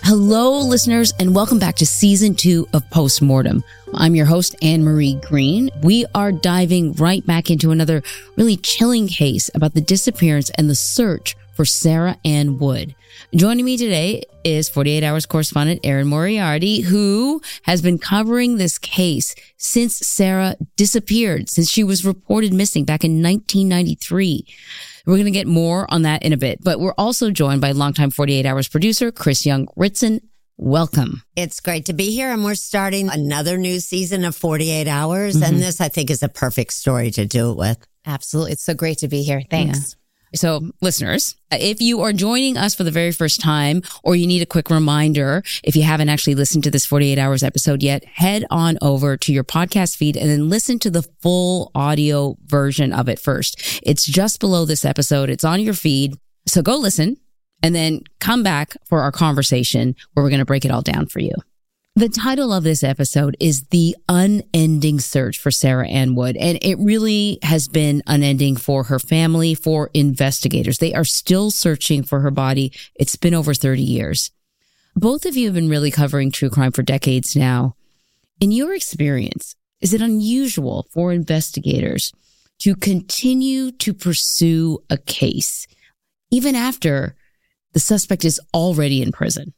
Hello, listeners, and welcome back to Season 2 of Postmortem. I'm your host, Anne-Marie Green. We are diving right back into another really chilling case about the disappearance and the search for Sarah Ann Wood. Joining me today is 48 Hours correspondent Erin Moriarty, who has been covering this case since Sarah disappeared, since she was reported missing back in 1993. We're going to get more on that in a bit, but we're also joined by longtime 48 Hours producer Chris Young-Ritson. Welcome. It's great to be here, and we're starting another new season of 48 Hours, and this, I think, is a perfect story to do it with. Absolutely. It's so great to be here. Thanks. Yeah. So, listeners, if you are joining us for the very first time, or you need a quick reminder, if you haven't actually listened to this 48 Hours episode yet, head on over to your podcast feed and then listen to the full audio version of it first. It's just below this episode. It's on your feed. So go listen and then come back for our conversation where we're going to break it all down for you. The title of this episode is The Unending Search for Sarah Ann Wood, and it really has been unending for her family, for investigators. They are still searching for her body. It's been over 30 years. Both of you have been really covering true crime for decades now. In your experience, is it unusual for investigators to continue to pursue a case even after the suspect is already in prison?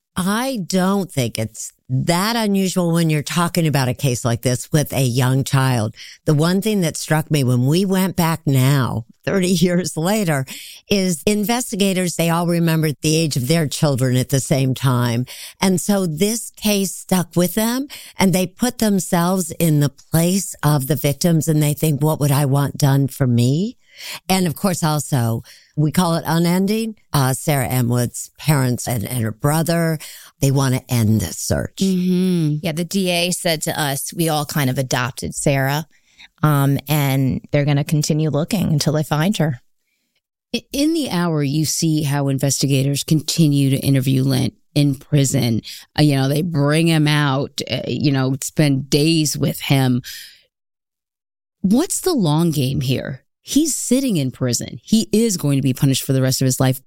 I don't think it's that unusual when you're talking about a case like this with a young child. The one thing that struck me when we went back now, 30 years later, is investigators, they all remembered the age of their children at the same time. And so this case stuck with them, and they put themselves in the place of the victims, and they think, what would I want done for me? And of course, also, we call it unending. Sarah Ann Wood's parents and her brother, they want to end this search. Mm-hmm. Yeah, the DA said to us, we all kind of adopted Sarah, and they're going to continue looking until they find her. In the hour, you see how investigators continue to interview Lent in prison. They bring him out, spend days with him. What's the long game here? He's sitting in prison. He is going to be punished for the rest of his life.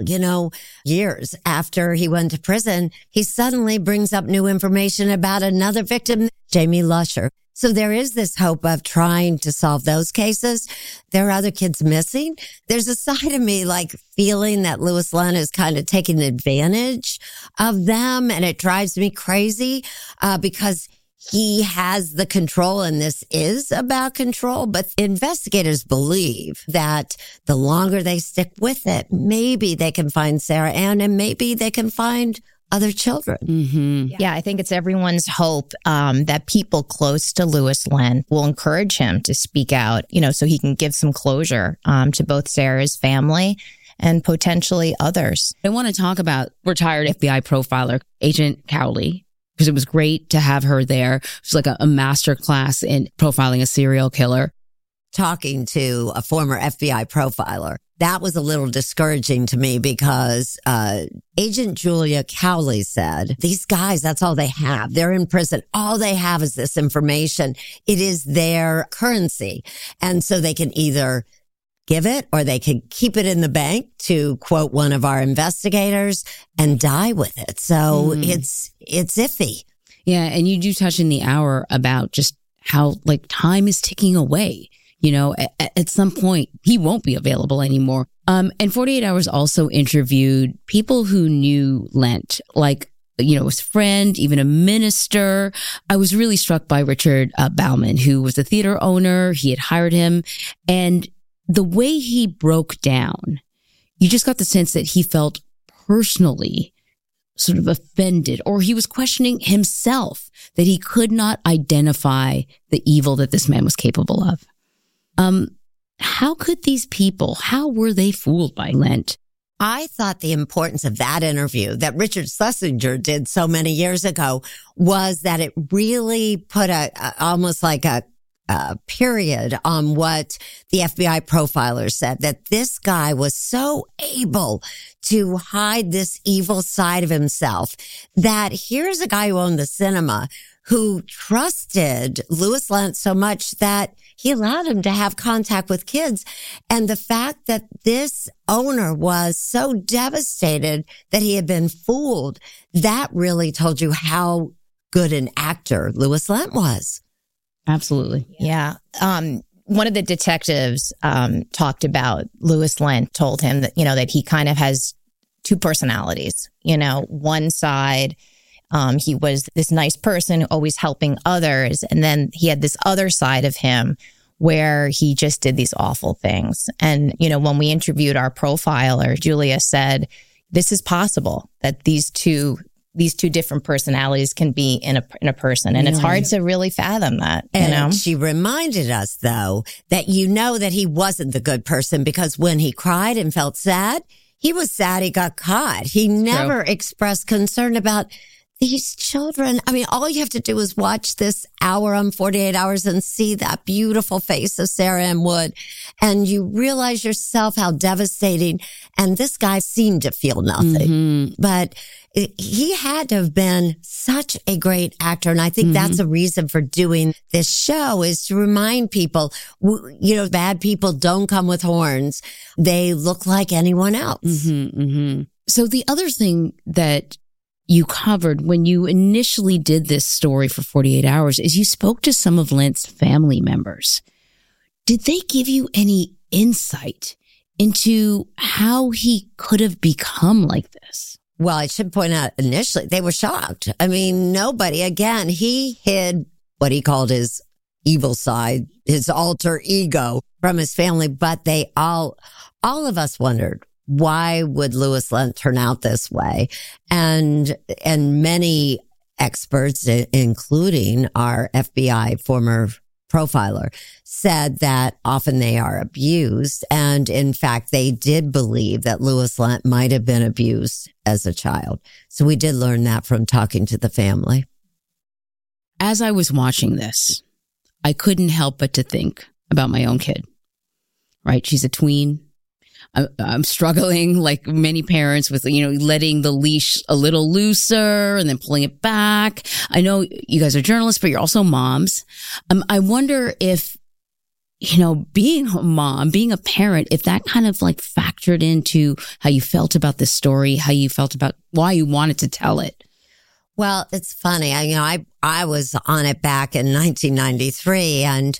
Years after he went to prison, he suddenly brings up new information about another victim, Jamie Lusher. So there is this hope of trying to solve those cases. There are other kids missing. There's a side of me feeling that Louis Lent is kind of taking advantage of them, and it drives me crazy because he has the control, and this is about control. But investigators believe that the longer they stick with it, maybe they can find Sarah Ann, and maybe they can find other children. Mm-hmm. Yeah, I think it's everyone's hope that people close to Louis Lent will encourage him to speak out, so he can give some closure to both Sarah's family and potentially others. I want to talk about retired FBI profiler Agent Cowley, because it was great to have her there. It was like a master class in profiling a serial killer. Talking to a former FBI profiler, that was a little discouraging to me because Agent Julia Cowley said, these guys, that's all they have. They're in prison. All they have is this information. It is their currency. And so they can either give it or they can keep it in the bank, to quote one of our investigators, and die with it. So it's iffy. Yeah. And you do touch in the hour about just how time is ticking away. At some point he won't be available anymore. And 48 Hours also interviewed people who knew Lent, his friend, even a minister. I was really struck by Richard Bauman, who was a theater owner. He had hired him, and the way he broke down, you just got the sense that he felt personally sort of offended, or he was questioning himself that he could not identify the evil that this man was capable of. How could these people, how were they fooled by Lent? I thought the importance of that interview that Richard Schlesinger did so many years ago was that it really put almost like a period on what the FBI profiler said, that this guy was so able to hide this evil side of himself, that here's a guy who owned the cinema who trusted Louis Lent so much that he allowed him to have contact with kids. And the fact that this owner was so devastated that he had been fooled, that really told you how good an actor Louis Lent was. Absolutely. Yeah. One of the detectives talked about Louis Lent, told him that, that he kind of has two personalities. One side, he was this nice person, always helping others. And then he had this other side of him where he just did these awful things. And, when we interviewed our profiler, Julia said, this is possible, that these two different personalities can be in a person. And it's hard to really fathom that, And she reminded us, though, that that he wasn't the good person, because when he cried and felt sad, he was sad he got caught. He never expressed concern about these children. I mean, all you have to do is watch this hour on 48 Hours and see that beautiful face of Sarah M. Wood. And you realize yourself how devastating. And this guy seemed to feel nothing. But he had to have been such a great actor. And I think that's a reason for doing this show, is to remind people, bad people don't come with horns. They look like anyone else. So the other thing that you covered when you initially did this story for 48 Hours is you spoke to some of Lent's family members. Did they give you any insight into how he could have become like this? Well, I should point out, initially, they were shocked. I mean, he hid what he called his evil side, his alter ego, from his family. But they all of us wondered, why would Louis Lent turn out this way? And many experts, including our FBI former profiler, said that often they are abused. And in fact, they did believe that Louis Lent might have been abused as a child. So we did learn that from talking to the family. As I was watching this, I couldn't help but to think about my own kid, right? She's a tween. I'm struggling, like many parents, with, letting the leash a little looser and then pulling it back. I know you guys are journalists, but you're also moms. I wonder if, being a mom, being a parent, if that kind of like factored into how you felt about this story, how you felt about why you wanted to tell it. Well, it's funny. I was on it back in 1993, and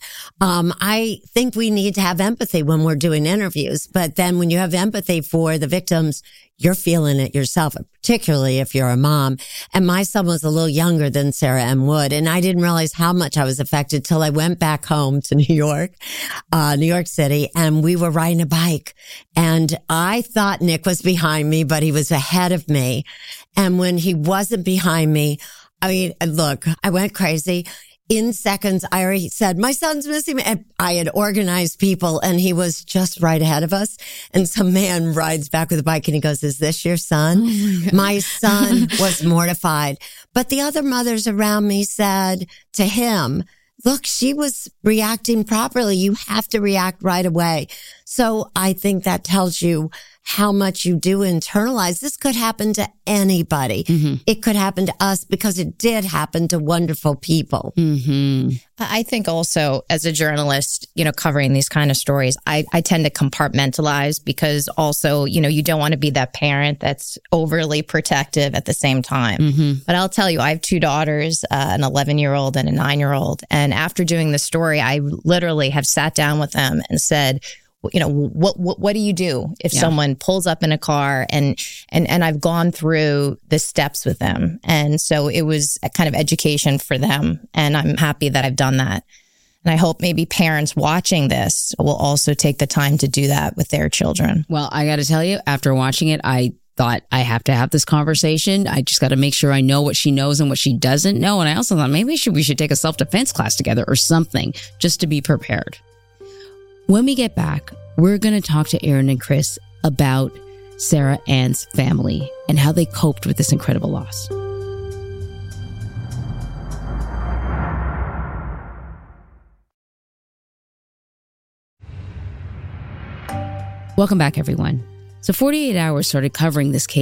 I think we need to have empathy when we're doing interviews. But then when you have empathy for the victims, you're feeling it yourself, particularly if you're a mom. And my son was a little younger than Sarah M. Wood, and I didn't realize how much I was affected till I went back home to New York City, and we were riding a bike. And I thought Nick was behind me, but he was ahead of me. And when he wasn't behind me, I went crazy. In seconds, I already said, my son's missing me. And I had organized people, and he was just right ahead of us. And some man rides back with a bike, and he goes, is this your son? Oh my son was mortified. But the other mothers around me said to him, look, she was reacting properly. You have to react right away. So I think that tells you how much you do internalize. This could happen to anybody. It could happen to us, because it did happen to wonderful people. I think also, as a journalist, covering these kind of stories, I tend to compartmentalize, because also, you don't want to be that parent that's overly protective at the same time. But I'll tell you, I have two daughters, an 11-year-old and a 9-year-old. And after doing the story, I literally have sat down with them and said, what do you do if someone pulls up in a car? And I've gone through the steps with them. And so it was a kind of education for them. And I'm happy that I've done that. And I hope maybe parents watching this will also take the time to do that with their children. Well, I got to tell you, after watching it, I thought I have to have this conversation. I just got to make sure I know what she knows and what she doesn't know. And I also thought maybe we should take a self-defense class together or something, just to be prepared. When we get back, we're going to talk to Aaron and Chris about Sarah Ann's family and how they coped with this incredible loss. Welcome back, everyone. So 48 Hours started covering this case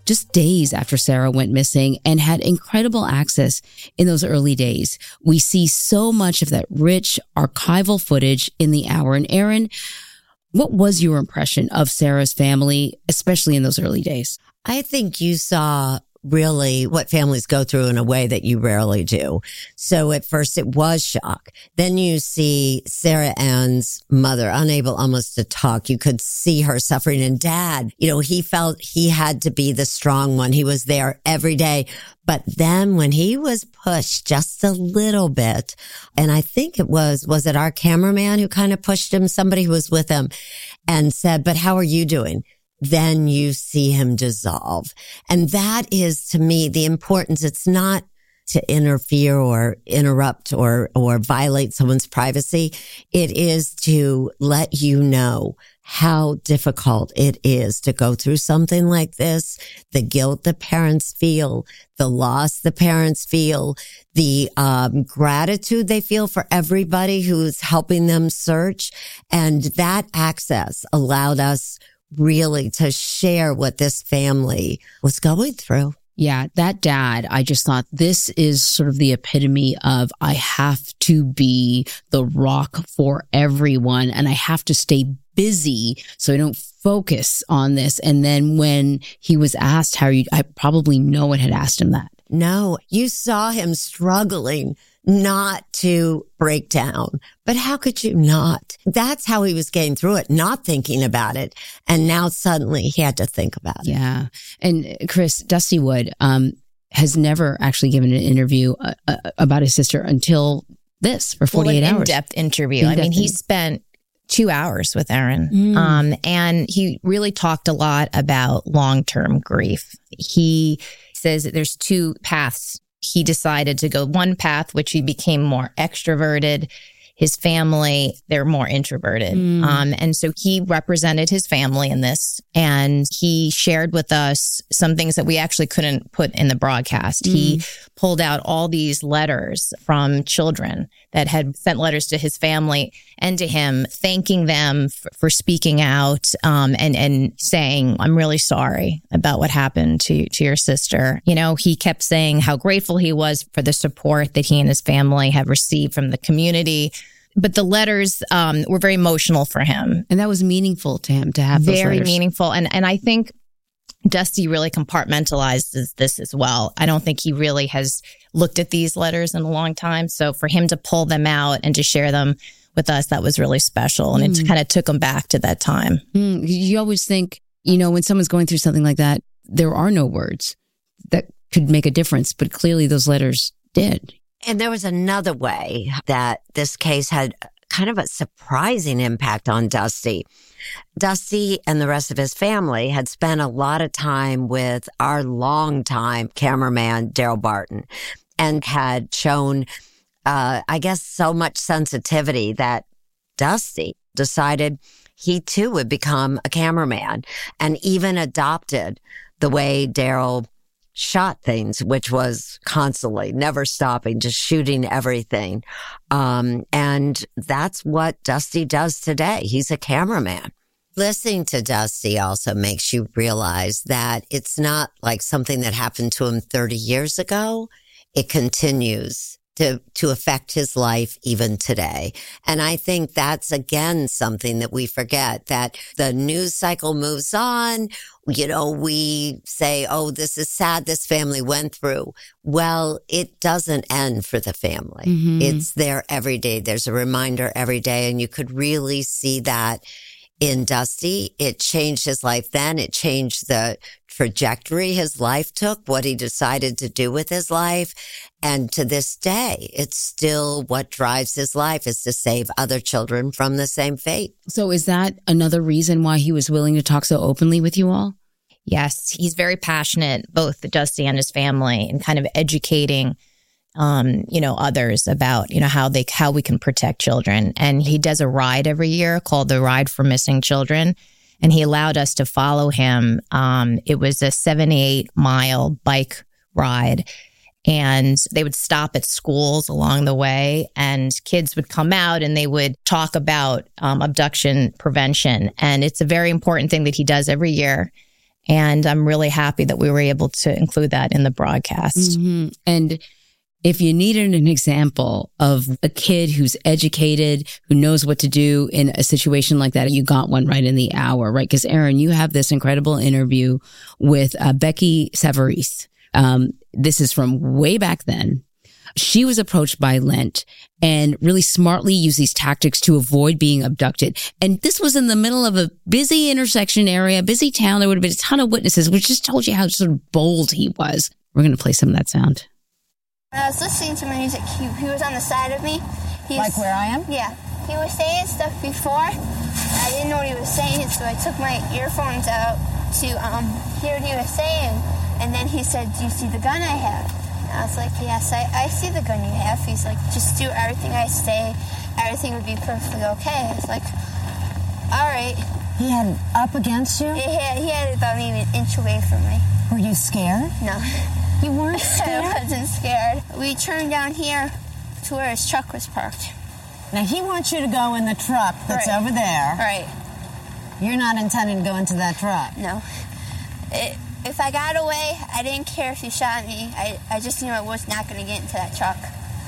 just days after Sarah went missing and had incredible access in those early days. We see so much of that rich archival footage in the hour. And Erin, what was your impression of Sarah's family, especially in those early days? I think you saw really what families go through in a way that you rarely do. So at first it was shock. Then you see Sarah Ann's mother unable almost to talk. You could see her suffering. And Dad, he felt he had to be the strong one. He was there every day. But then when he was pushed just a little bit, and I think was it our cameraman who kind of pushed him, somebody who was with him and said, "But how are you doing?" Then you see him dissolve. And that is, to me, the importance. It's not to interfere or interrupt or violate someone's privacy. It is to let you know how difficult it is to go through something like this, the guilt the parents feel, the loss the parents feel, the gratitude they feel for everybody who's helping them search. And that access allowed us really to share what this family was going through. Yeah, that dad, I just thought this is sort of the epitome of I have to be the rock for everyone and I have to stay busy so I don't focus on this. And then when he was asked how I probably no one had asked him that. No, you saw him struggling not to break down. But how could you not? That's how he was getting through it, not thinking about it. And now suddenly he had to think about it. Yeah. And Chris, Dusty Wood has never actually given an interview about his sister until this for 48 hours. In-depth interview. I mean, he spent 2 hours with Erin. And he really talked a lot about long-term grief. He says that there's two paths. He decided to go one path, which he became more extroverted. His family, they're more introverted. And so he represented his family in this. And he shared with us some things that we actually couldn't put in the broadcast. He pulled out all these letters from children that had sent letters to his family and to him, thanking them for speaking out and saying, "I'm really sorry about what happened to your sister." He kept saying how grateful he was for the support that he and his family have received from the community. But the letters were very emotional for him. And that was meaningful to him to have those very letters. Meaningful. And I think Dusty really compartmentalizes this as well. I don't think he really has looked at these letters in a long time. So for him to pull them out and to share them with us, that was really special. And it kind of took him back to that time. You always think, when someone's going through something like that, there are no words that could make a difference. But clearly those letters did. And there was another way that this case had kind of a surprising impact on Dusty. Dusty and the rest of his family had spent a lot of time with our longtime cameraman, Daryl Barton, and had shown, I guess, so much sensitivity that Dusty decided he too would become a cameraman and even adopted the way Daryl shot things, which was constantly, never stopping, just shooting everything. And that's what Dusty does today. He's a cameraman. Listening to Dusty also makes you realize that it's not like something that happened to him 30 years ago. It continues to affect his life even today. And I think that's, again, something that we forget, that the news cycle moves on. We say, oh, this is sad, this family went through. Well, it doesn't end for the family. It's there every day. There's a reminder every day. And you could really see that in Dusty. It changed his life then. It changed the trajectory his life took, what he decided to do with his life. And to this day, it's still what drives his life, is to save other children from the same fate. So is that another reason why he was willing to talk so openly with you all? Yes, he's very passionate, both Dusty and his family, in kind of educating others about, how we can protect children. And he does a ride every year called the Ride for Missing Children. And he allowed us to follow him. It was a 78-mile bike ride. And they would stop at schools along the way, and kids would come out and they would talk about abduction prevention. And it's a very important thing that he does every year. And I'm really happy that we were able to include that in the broadcast. Mm-hmm. And if you needed an example of a kid who's educated, who knows what to do in a situation like that, you got one right in the hour, right? Because Erin, you have this incredible interview with Becky Savarese. This is from way back then. She was approached by Lent and really smartly used these tactics to avoid being abducted. And this was in the middle of a busy intersection area, busy town. There would have been a ton of witnesses, which just told you how sort of bold he was. We're going to play some of that sound. When I was listening to my music, he was on the side of me. Like where I am? Yeah. He was saying stuff before. I didn't know what he was saying, so I took my earphones out to hear what he was saying. And then he said, "Do you see the gun I have?" And I was like, "Yes, I see the gun you have." He's like, "Just do everything I say. Everything would be perfectly okay." I was like, "All right." He had it up against you? He had it about maybe an inch away from me. Were you scared? No. You weren't scared? I wasn't scared. We turned down here to where his truck was parked. Now, he wants you to go in the truck that's Right. over there. Right. You're not intending to go into that truck. No. If I got away, I didn't care if he shot me. I just knew I was not going to get into that truck.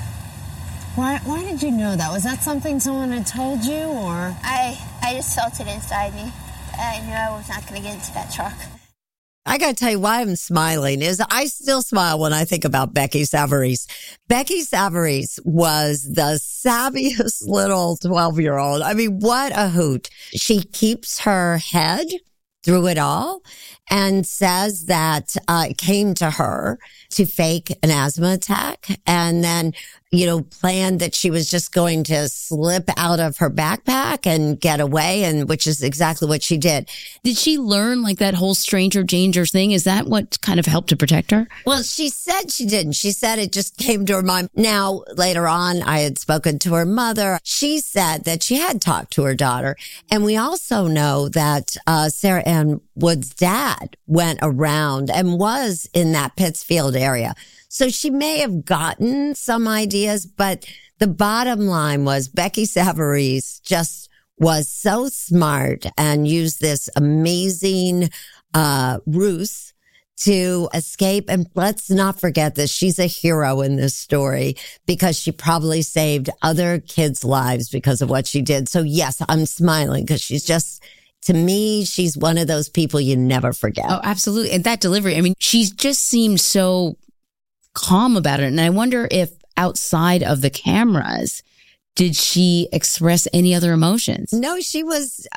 Why did you know that? Was that something someone had told you, or? I just felt it inside me. I knew I was not going to get into that truck. I got to tell you why I'm smiling is I still smile when I think about Becky Savarese. Becky Savarese was the savviest little 12-year-old. I mean, what a hoot. She keeps her head through it all and says that it came to her to fake an asthma attack and then, planned that she was just going to slip out of her backpack and get away, and which is exactly what she did. Did she learn like that whole stranger danger thing? Is that what kind of helped to protect her? Well, she said she didn't. She said it just came to her mind. Now, later on, I had spoken to her mother. She said that she had talked to her daughter. And we also know that Sarah Ann Wood's dad went around and was in that Pittsfield area. So she may have gotten some ideas, but the bottom line was Becky Savarese just was so smart and used this amazing ruse to escape. And let's not forget that she's a hero in this story because she probably saved other kids' lives because of what she did. So yes, I'm smiling because she's just, to me, she's one of those people you never forget. Oh, absolutely. And that delivery, I mean, she just seemed so calm about it. And I wonder if outside of the cameras, did she express any other emotions? No, she was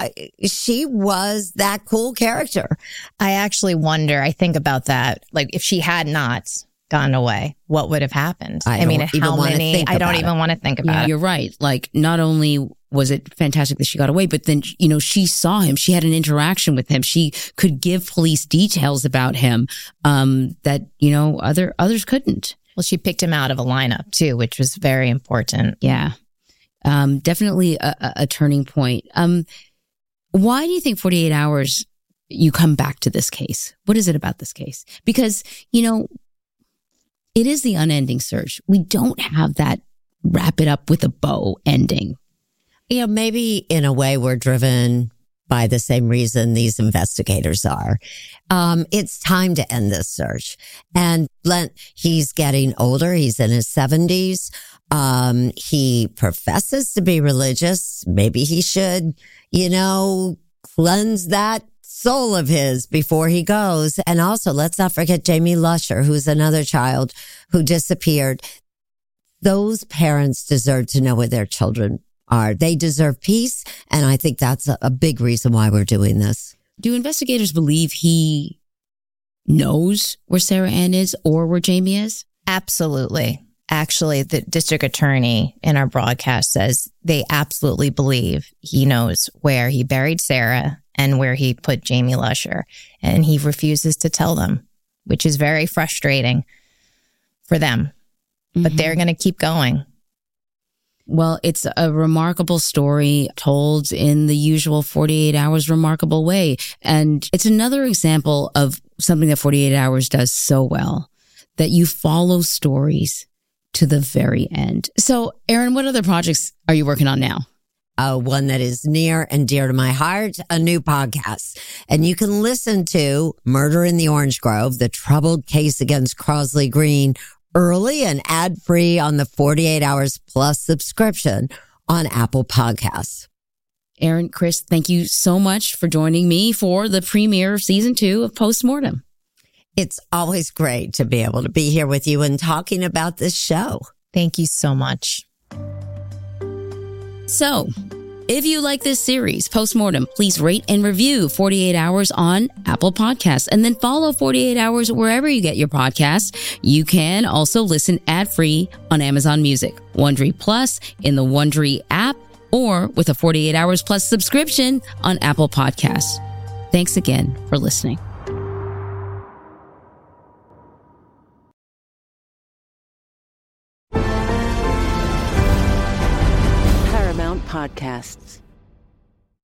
that cool character. I actually wonder, I think about that. Like if she had not gone away, what would have happened? I don't even want to think about it. You're right. Like not only was it fantastic that she got away, but then, she saw him. She had an interaction with him. She could give police details about him, that, others couldn't. Well, she picked him out of a lineup too, which was very important. Yeah. Definitely a turning point. Why do you think 48 Hours you come back to this case? What is it about this case? Because, it is the unending search. We don't have that wrap it up with a bow ending. Maybe in a way we're driven by the same reason these investigators are. It's time to end this search. And Lent, he's getting older. He's in his 70s. He professes to be religious. Maybe he should, cleanse that soul of his before he goes. And also, let's not forget Jamie Lusher, who's another child who disappeared. Those parents deserve to know where their children are. They deserve peace. And I think that's a big reason why we're doing this. Do investigators believe he knows where Sarah Ann is or where Jamie is? Absolutely. Actually, the district attorney in our broadcast says they absolutely believe he knows where he buried Sarah and where he put Jamie Lusher. And he refuses to tell them, which is very frustrating for them. But they're going to keep going. Well, it's a remarkable story told in the usual 48 Hours remarkable way. And it's another example of something that 48 Hours does so well, that you follow stories to the very end. So, Erin, what other projects are you working on now? one that is near and dear to my heart, a new podcast. And you can listen to Murder in the Orange Grove, the troubled case against Crosley Green, early and ad-free on the 48 Hours Plus subscription on Apple Podcasts. Erin, Chris, thank you so much for joining me for the premiere of season 2 of Postmortem. It's always great to be able to be here with you and talking about this show. Thank you so much. So, if you like this series, Postmortem, please rate and review 48 Hours on Apple Podcasts, and then follow 48 Hours wherever you get your podcasts. You can also listen ad-free on Amazon Music, Wondery Plus, in the Wondery app, or with a 48 Hours Plus subscription on Apple Podcasts. Thanks again for listening.